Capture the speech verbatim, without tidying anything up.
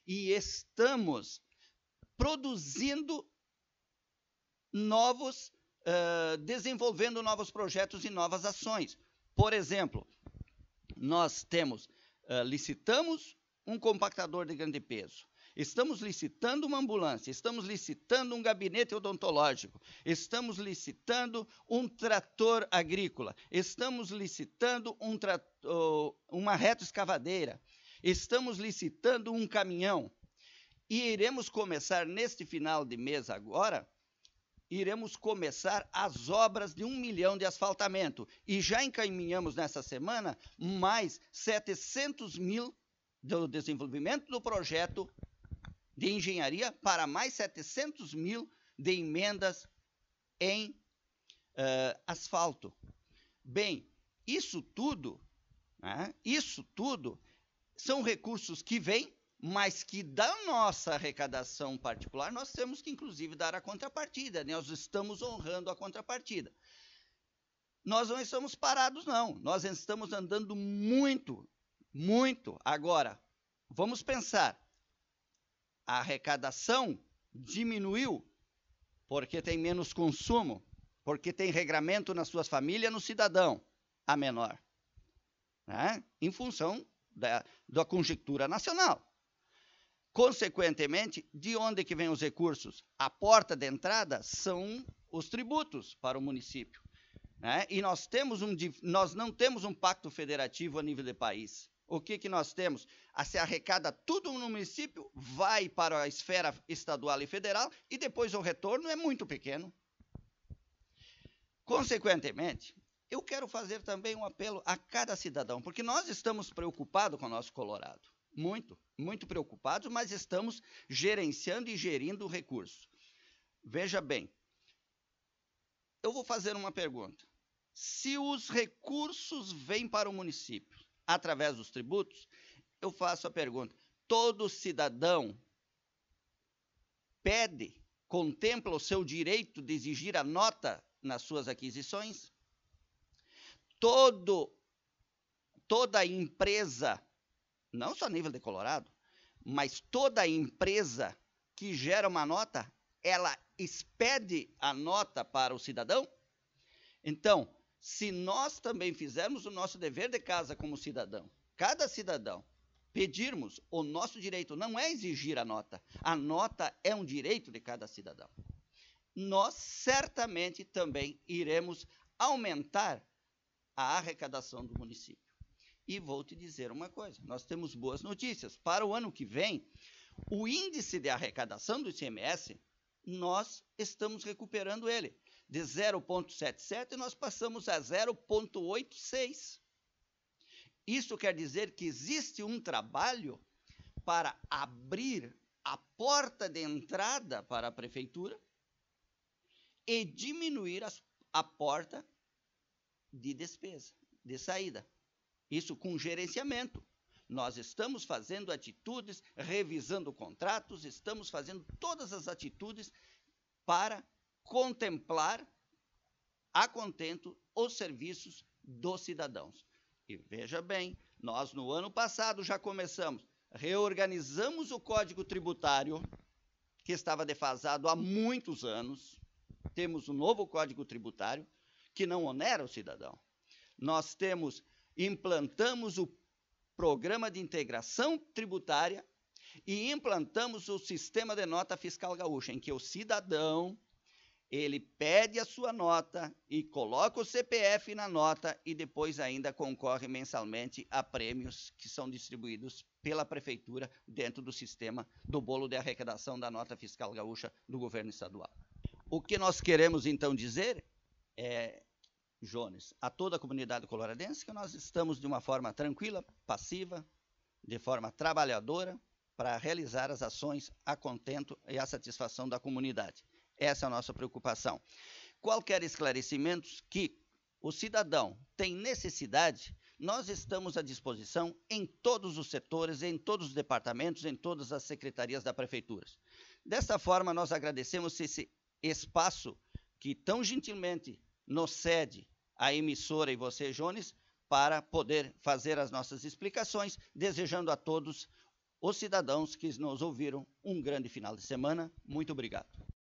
e estamos produzindo novos, uh, desenvolvendo novos projetos e novas ações. Por exemplo, nós temos, uh, licitamos um compactador de grande peso, estamos licitando uma ambulância, estamos licitando um gabinete odontológico, estamos licitando um trator agrícola, estamos licitando um trator, uma retroescavadeira, estamos licitando um caminhão. E iremos começar neste final de mês agora, iremos começar as obras de um milhão de asfaltamento. E já encaminhamos nessa semana mais setecentos mil do desenvolvimento do projeto de engenharia para mais setecentos mil de emendas em uh, asfalto. Bem, isso tudo, né, isso tudo são recursos que vêm, mas que da nossa arrecadação particular nós temos que, inclusive, dar a contrapartida. Nós estamos honrando a contrapartida. Nós não estamos parados, não. Nós estamos andando muito, muito. Agora, vamos pensar. A arrecadação diminuiu porque tem menos consumo, porque tem regramento nas suas famílias, no cidadão, a menor, né? Em função da, da conjuntura nacional. Consequentemente, de onde que vêm os recursos? A porta de entrada são os tributos para o município, né? E nós, temos um, nós não temos um pacto federativo a nível de país. O que, que nós temos? A se arrecada tudo no município, vai para a esfera estadual e federal, e depois o retorno é muito pequeno. Consequentemente, eu quero fazer também um apelo a cada cidadão, porque nós estamos preocupados com o nosso Colorado. Muito, muito preocupados, mas estamos gerenciando e gerindo o recurso. Veja bem, eu vou fazer uma pergunta. Se os recursos vêm para o município através dos tributos, eu faço a pergunta, todo cidadão pede, contempla o seu direito de exigir a nota nas suas aquisições? Todo, toda empresa, não só a nível de Colorado, mas toda empresa que gera uma nota, ela expede a nota para o cidadão? Então, se nós também fizermos o nosso dever de casa como cidadão, cada cidadão, pedirmos, o nosso direito não é exigir a nota, a nota é um direito de cada cidadão. Nós certamente também iremos aumentar a arrecadação do município. E vou te dizer uma coisa, nós temos boas notícias. Para o ano que vem, o índice de arrecadação do I C M S, nós estamos recuperando ele. De zero vírgula setenta e sete, nós passamos a zero vírgula oitenta e seis. Isso quer dizer que existe um trabalho para abrir a porta de entrada para a prefeitura e diminuir as, a porta de despesa, de saída. Isso com gerenciamento. Nós estamos fazendo atitudes, revisando contratos, estamos fazendo todas as atitudes para contemplar a contento os serviços dos cidadãos. E veja bem, nós no ano passado já começamos, reorganizamos o Código Tributário, que estava defasado há muitos anos, temos um novo Código Tributário, que não onera o cidadão. Nós temos, implantamos o Programa de Integração Tributária e implantamos o Sistema de Nota Fiscal Gaúcha, em que o cidadão, ele pede a sua nota e coloca o C P F na nota e depois ainda concorre mensalmente a prêmios que são distribuídos pela prefeitura dentro do sistema do bolo de arrecadação da nota fiscal gaúcha do governo estadual. O que nós queremos então dizer é, Jones, a toda a comunidade coloradense, que nós estamos de uma forma tranquila, passiva, de forma trabalhadora, para realizar as ações a contento e a satisfação da comunidade. Essa é a nossa preocupação. Qualquer esclarecimento que o cidadão tem necessidade, nós estamos à disposição em todos os setores, em todos os departamentos, em todas as secretarias da prefeitura. Desta forma, nós agradecemos esse espaço que tão gentilmente nos cede a emissora e você, Jones, para poder fazer as nossas explicações, desejando a todos os cidadãos que nos ouviram. Um grande final de semana. Muito obrigado.